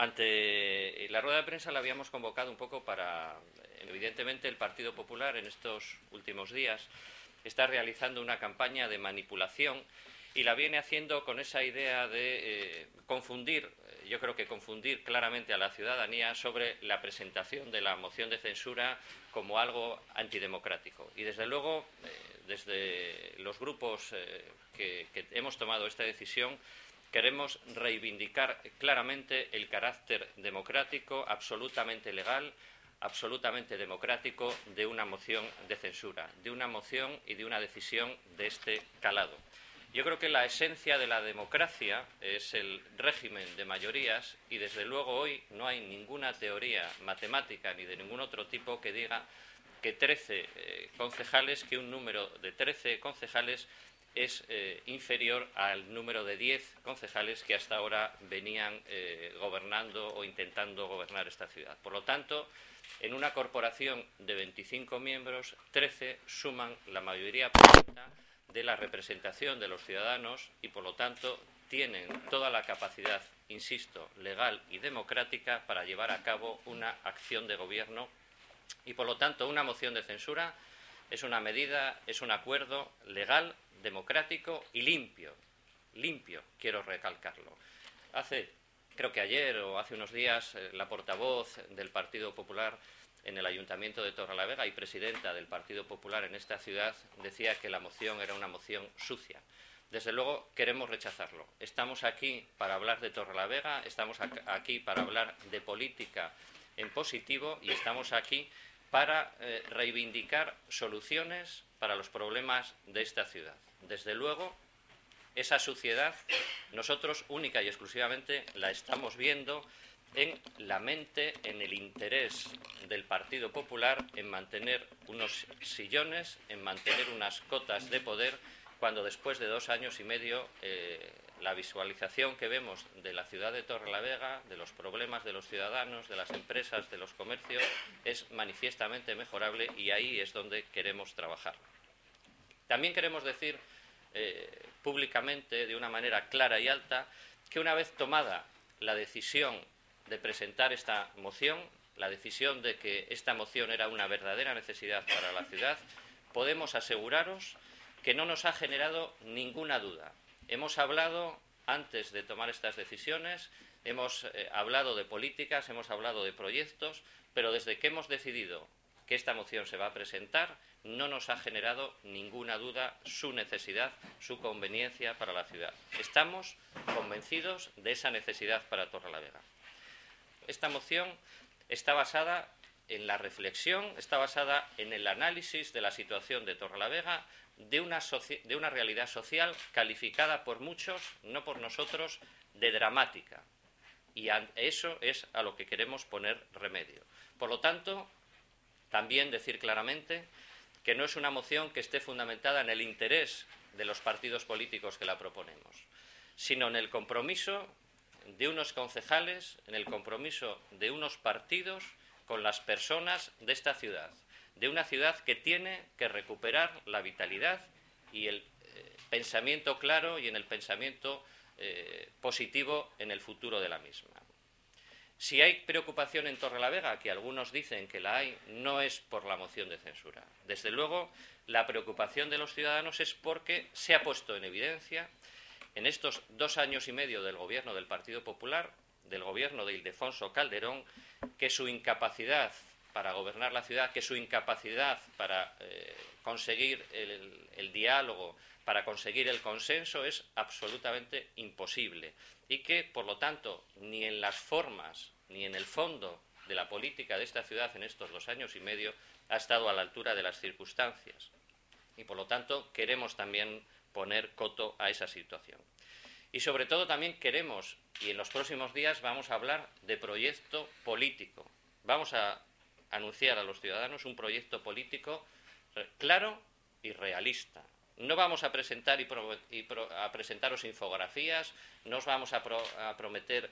Ante la rueda de prensa la habíamos convocado un poco para, evidentemente, el Partido Popular en estos últimos días está realizando una campaña de manipulación y la viene haciendo con esa idea de confundir, yo creo que confundir claramente a la ciudadanía sobre la presentación de la moción de censura como algo antidemocrático. Y desde luego, desde los grupos que hemos tomado esta decisión, queremos reivindicar claramente el carácter democrático, absolutamente legal, absolutamente democrático de una moción de censura, de una moción y de una decisión de este calado. Yo creo que la esencia de la democracia es el régimen de mayorías y, desde luego, hoy no hay ninguna teoría matemática ni de ningún otro tipo que diga que 13 concejales, que un número de 13 concejales es inferior al número de 10 concejales que hasta ahora venían gobernando o intentando gobernar esta ciudad. Por lo tanto, en una corporación de 25 miembros, 13 suman la mayoría absoluta de la representación de los ciudadanos y, por lo tanto, tienen toda la capacidad, insisto, legal y democrática para llevar a cabo una acción de gobierno y, por lo tanto, una moción de censura es una medida, es un acuerdo legal, democrático y limpio. Limpio, quiero recalcarlo. Creo que ayer o hace unos días, la portavoz del Partido Popular en el Ayuntamiento de Torrelavega y presidenta del Partido Popular en esta ciudad decía que la moción era una moción sucia. Desde luego queremos rechazarlo. Estamos aquí para hablar de Torrelavega, estamos aquí para hablar de política en positivo y estamos aquí para reivindicar soluciones para los problemas de esta ciudad. Desde luego, esa suciedad nosotros única y exclusivamente la estamos viendo en la mente, en el interés del Partido Popular en mantener unos sillones, en mantener unas cotas de poder, cuando después de 2 años y medio la visualización que vemos de la ciudad de Torrelavega, de los problemas de los ciudadanos, de las empresas, de los comercios, es manifiestamente mejorable y ahí es donde queremos trabajar. También queremos decir públicamente, de una manera clara y alta, que una vez tomada la decisión de presentar esta moción, la decisión de que esta moción era una verdadera necesidad para la ciudad, podemos aseguraros que no nos ha generado ninguna duda. Hemos hablado, antes de tomar estas decisiones, hemos hablado de políticas, hemos hablado de proyectos, pero desde que hemos decidido que esta moción se va a presentar, no nos ha generado ninguna duda su necesidad, su conveniencia para la ciudad. Estamos convencidos de esa necesidad para Torrelavega. Esta moción está basada en la reflexión, está basada en el análisis de la situación de Torrelavega, de una realidad social calificada por muchos, no por nosotros, de dramática. Y a eso es a lo que queremos poner remedio. Por lo tanto, también decir claramente que no es una moción que esté fundamentada en el interés de los partidos políticos que la proponemos, sino en el compromiso de unos concejales, en el compromiso de unos partidos con las personas de esta ciudad, de una ciudad que tiene que recuperar la vitalidad y el pensamiento claro y en el pensamiento positivo en el futuro de la misma. Si hay preocupación en Torrelavega, que algunos dicen que la hay, no es por la moción de censura. Desde luego, la preocupación de los ciudadanos es porque se ha puesto en evidencia en estos 2 años y medio del gobierno del Partido Popular, del gobierno de Ildefonso Calderón, que su incapacidad para gobernar la ciudad, que su incapacidad para conseguir el diálogo, para conseguir el consenso, es absolutamente imposible. Y que, por lo tanto, ni en las formas ni en el fondo de la política de esta ciudad en estos 2 años y medio ha estado a la altura de las circunstancias. Y, por lo tanto, queremos también poner coto a esa situación. Y, sobre todo, también queremos, y en los próximos días vamos a hablar de proyecto político. Vamos a anunciar a los ciudadanos un proyecto político claro y realista. No vamos a presentar a presentaros infografías, no os vamos a prometer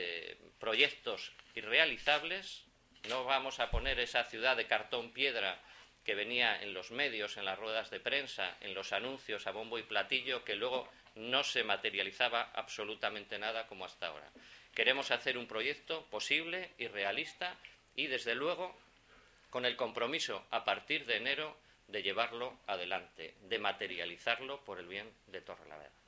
proyectos irrealizables, no vamos a poner esa ciudad de cartón piedra que venía en los medios, en las ruedas de prensa, en los anuncios a bombo y platillo, que luego no se materializaba absolutamente nada como hasta ahora. Queremos hacer un proyecto posible y realista y, desde luego, con el compromiso a partir de enero de llevarlo adelante, de materializarlo por el bien de Torrelavega.